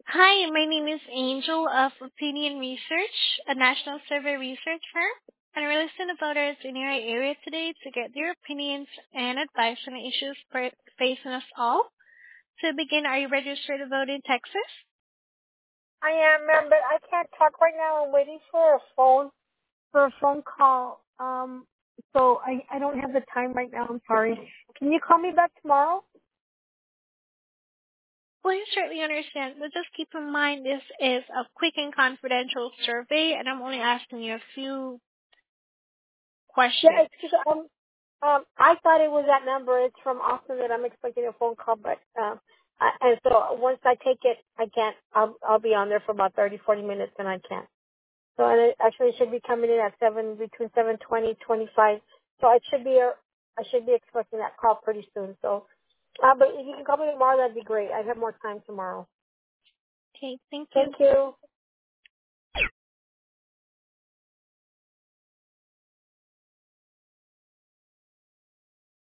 Hi, my name is Angel of Opinion Research, a national survey research firm, and we're listening to voters in your area today to get their opinions and advice on the issues facing us all. To begin, are you registered to vote in Texas? I am, ma'am, but I can't talk right now. I'm waiting for a phone call. So I don't have the time right now. I'm sorry. Can you call me back tomorrow? Well, you certainly understand, but just keep in mind this is a quick and confidential survey, and I'm only asking you a few Yeah, questions. it's just I thought it was that number. It's from Austin that I'm expecting a phone call, but and so once I take it, I can't. I'll be on there for about 30, 40 minutes, and I can't. So and it actually should be coming in at between 7:20, 25. So I should be expecting that call pretty soon. So, but if you can call me tomorrow, that'd be great. I'd have more time tomorrow. Okay, thank you. Thank you.